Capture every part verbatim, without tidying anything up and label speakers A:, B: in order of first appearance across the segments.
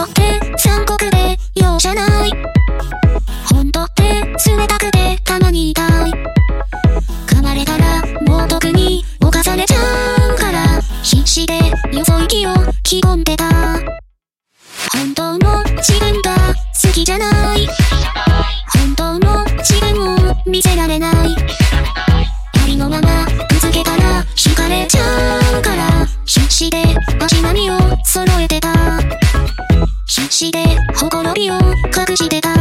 A: って残酷で容赦ない。本当って冷たくてたまに痛い。噛まれたらもう特に犯されちゃうから、必死でよそ行きを着込んでた。本当の自分が好きじゃない。本当の自分を見せられない。ありのままぶつけたら惹かれちゃうから、必死で足並みを揃えてた。必死でほころびを隠してた。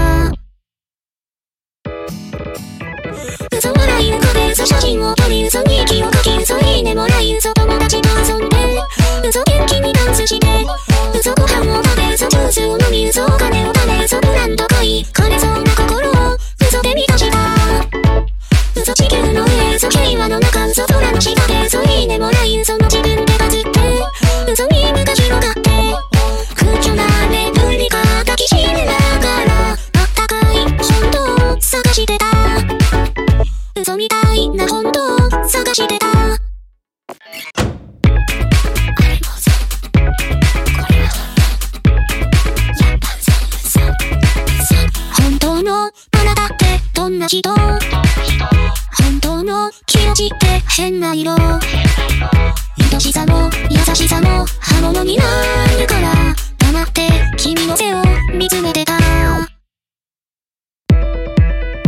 A: 嘘笑い浮かべ、嘘写真を撮り、嘘に息をかき、嘘いいねもらい、嘘友達と遊んで、嘘元気にダンスして、嘘ご飯を食べ、嘘ジュースを飲み、嘘お金を貯め、嘘ブランド買い、枯れそうな心を嘘で満たした。嘘地球の上、嘘平和の中、嘘空の下で、嘘いいねもらい、嘘の自分でバズって、嘘ミームが広がって、空虚なレプリカ抱きしめながら、あったかい本当を探してた。嘘みたいな本当を探してた。本当のあなたってどんな人？本当の気持ちって変な色。愛しさも優しさも刃物になるから、黙って君の背を見つめてた。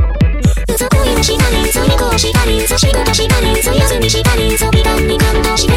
A: 嘘恋をしたり、嘘離婚したり、嘘仕事したり、嘘休みしたり、嘘美談に感動して